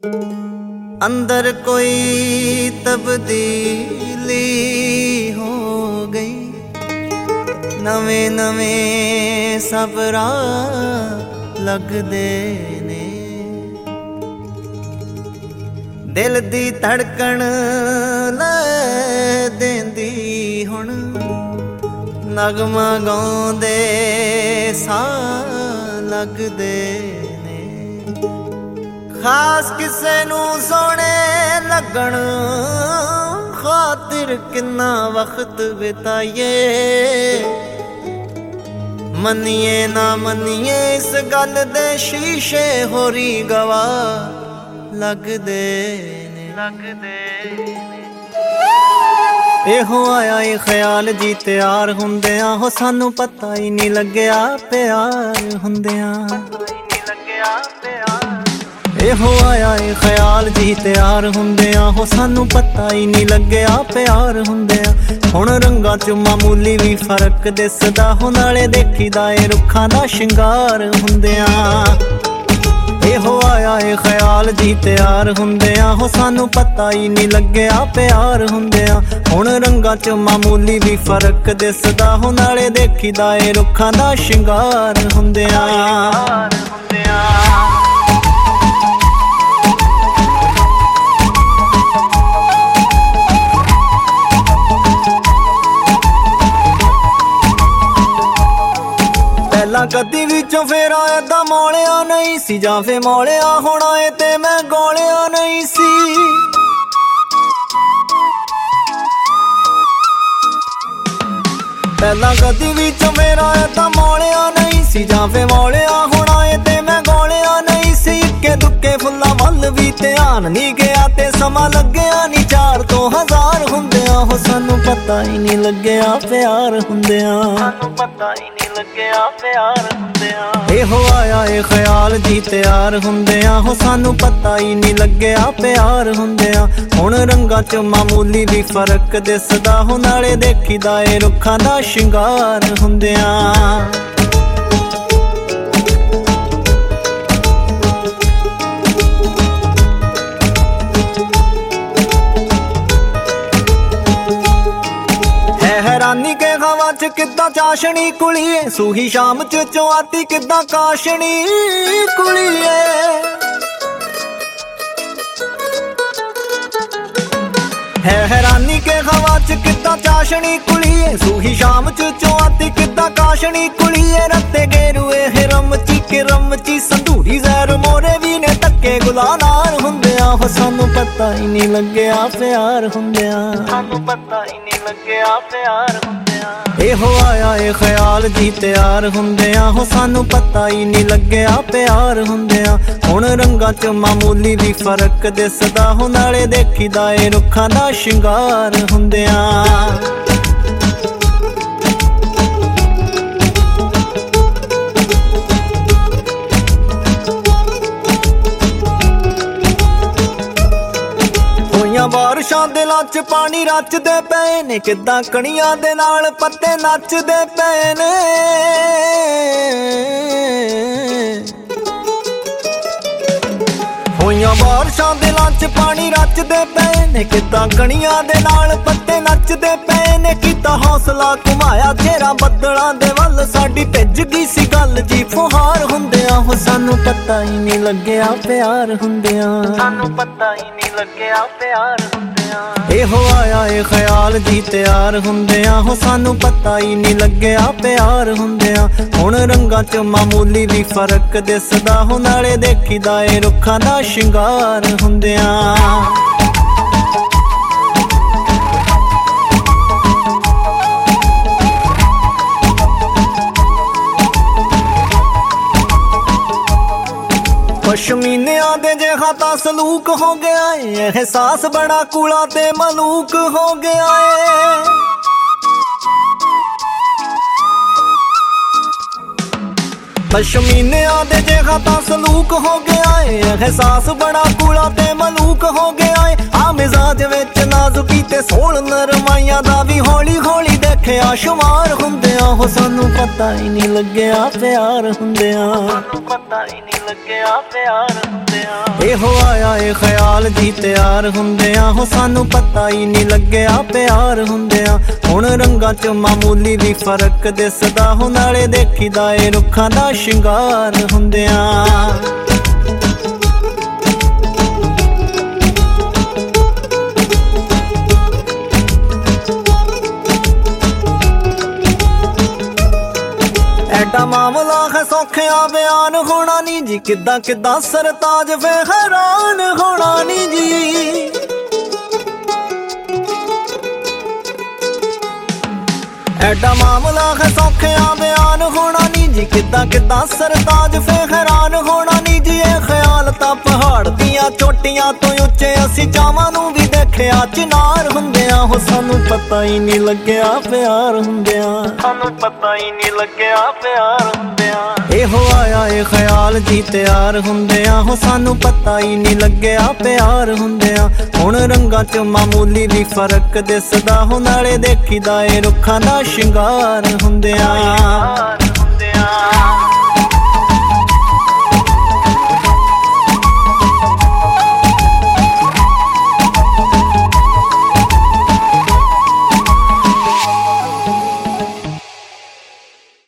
अंदर कोई तब्दीली हो गई, नवे नवे सब राह लगदे ने। दिल दी धड़कन लै देंदी हुण, नगमा गाउंदे साह लगदे ने। खास किसे नू सोने लगन खातिर किन्ना वक्त बिताइए। मनिए ना मनिए इस गल दे शीशे होरी गवाह लगदे ने। एहो आया ए ख्याल जी तैयार हुंदियां हो, सानू पता ही नहीं लग्या प्यार हुंदियां। एहो आया ए ख्याल जी तैयार हुंदियां हो, सानू पता ही नहीं लग्या प्यार हुंदियां। हुण रंगां च मामूली भी फर्क दिसदा हो, नाले देखीदा ए रुखां दा शिंगार हुंदियां। एहो आया ए ख्याल जी तैयार हुंदियां हो, सानू पता ही नहीं लग्या प्यार हुंदियां। हुण रंगां च मामूली भी फर्क दिसदा हो, नाले देखीदा ए रुखां दा शिंगार हुंदियां। पहला कदी विचों फेरा ऐदा मोलिया नहीं सी, जां फे मोलिया होना ए ते मैं गोलिया नहीं सी। पहला कदी विचों फेरा ऐदा मोलिया नहीं सी, जां फे मोलिया होना ए ते मैं गोलिया नहीं सी। इक्के दुक्के फुल्लां वल भी ध्यान नहीं गया ते समा लग्या नहीं, 4 तो 1000 हुंदियां हो, सानू पता ही नहीं लग्या प्यार हुंदियां। एहो आया ए ख्याल जी तैयार हुंदियां हो, सानू पता ही नहीं लग्या प्यार हुंदियां। हुण रंगां च मामूली भी फर्क दिसदा हो, नाले देखीदा ए रुखां दा शिंगार हुंदियां। हैरानी के हवा च किद्दां चाशनी कुड़िए, सूही शाम च चौआती किद्दां काशनी कुड़िए। हैरानी के हवा च किद्दां चाशनी कुड़िए, सूही शाम च चौआती किद्दां काशनी कुड़िए। रत्ते गेरुए हिरम ची रम ची संधूरी जहर मोरे भी ने तक्के गुलानार हुंदियां हो, सानू पता ही नहीं लग्या प्यार हुंदियां। एहो आया ए ख्याल जी तैयार हुंदियां हो, सानू पता ही नहीं लग्या प्यार हुंदियां। हुण रंगां च मामूली भी फर्क दिसदा हो, नाले देखीदा ए रुखां दा शिंगार हुंदियां। बारिशां दिलां च पानी रचदे पए ने, किद्दां कणियां दे नाल पत्ते नचदे पए ने। होइयां बारिशां दिलां च पानी रचदे पए ने, किद्दां कणियां दे नाल पत्ते नचदे पए ने। कीता हौसला घुमाया चेहरा बदलां दे वल, साडी भिज गई सी गल जी फुहार हुंदियां हो, सानू पता ही नहीं लग्या प्यार हुंदियां। एहो आया ए ख्याल जी तैयार हुंदियां हो, सानू पता ही नहीं लग्या प्यार हुंदियां। हुण रंगां च मामूली भी फर्क दिसदा हो, नाले देखीदा ए रुखां दा शिंगार हुंदियां। पश्मीनिया दे जेहा ता सलूक हो गया है, एहसास बड़ा कूड़ा ते मलूक हो गया है। पश्मीनिया दे जेहा ता सलूक हो गया है, एहसास बड़ा कूड़ा ते मलूक हो गया है। आ मिजाज विच नाजुकी ते सोल नरमाइयां दा भी हौली हौली देख ਦੇਖਿਆ ਸ਼ੁਮਾਰ ਹੁੰਦਿਆਂ ਹੋ ਸਾਨੂੰ ਪਤਾ ਹੀ ਨਹੀਂ ਲੱਗਿਆ ਪਿਆਰ ਹੁੰਦਿਆਂ ਸਾਨੂੰ ਪਤਾ ਹੀ ਨਹੀਂ ਲੱਗਿਆ ਪਿਆਰ ਹੁੰਦਿਆਂ ਇਹੋ ਆਇਆ ਏ ਖਿਆਲ ਜੀ ਤਿਆਰ ਹੁੰਦਿਆਂ ਹੋ ਸਾਨੂੰ ਪਤਾ ਹੀ ਨਹੀਂ ਲੱਗਿਆ ਪਿਆਰ ਹੁੰਦਿਆਂ ਹੁਣ ਰੰਗਾਂ 'ਚ ਮਾਮੂਲੀ ਵੀ ਫਰਕ ਦਿਸਦਾ ਹੋ ਨਾਲੇ ਦੇਖੀਦਾ ਏ ਰੁੱਖਾਂ ਦਾ ਸ਼ਿੰਗਾਰ ਹੁੰਦਿਆਂ ਐਡਾ ਮਾਮਲਾ ਹੈ ਸੌਖਿਆ ਬਿਆਨ ਹੋਣਾ ਨੀ ਜੀ ਕਿੱਦਾਂ ਕਿੱਦਾਂ ਸਰਤਾਜ ਵੇ ਹੈਰਾਨ ਹੋਣਾ ਨੀ ਜੀ ਐਡਾ ਮਾਮਲਾ ਹੈ ਸੌਖਿਆ ਬਿਆਨ ਹੋਣਾ ਨੀ ਜੀ ਕਿੱਦਾਂ ਕਿੱਦਾਂ ਸਰਤਾਜ ਵੇ ਹੈਰਾਨ ਹੋਣਾ ਨੀ ਜੀ ਇਹ ਖਿਆਲ ਤਾਂ ਪਹਾੜ ਦੀਆਂ ਚੋਟੀਆਂ ਤੋਂ ਉੱਚੇ ਅਸੀਂ ਚਾਵਾਂ ਨੂੰ ਵੀ ਦੇਖਿਆ ਚਿਨਾਰ ਹੁੰਦਿਆਂ ਹੋ ਸਾਨੂੰ ਪਤਾ ਹੀ ਨਹੀਂ ਲੱਗਿਆ ਪਿਆਰ ਹੁੰਦਿਆਂ ਸਾਨੂੰ ਪਤਾ ਹੀ ਨਹੀਂ ਲੱਗਿਆ ਪਿਆਰ ਹੁੰਦਿਆਂ ਇਹੋ ਆਇਆ ਏ ਖਿਆਲ ਜੀ ਤਿਆਰ ਹੁੰਦਿਆਂ ਹੋ ਸਾਨੂੰ ਪਤਾ ਹੀ ਨਹੀਂ ਲੱਗਿਆ ਪਿਆਰ ਹੁੰਦਿਆਂ ਹੁਣ ਰੰਗਾਂ 'ਚ ਮਾਮੂਲੀ ਵੀ ਫਰਕ ਦਿਸਦਾ ਹੋ ਨਾਲੇ ਦੇਖੀਦਾ ਏ ਰੁੱਖਾਂ ਦਾ ਸ਼ਿੰਗਾਰ ਹੁੰਦਿਆਂ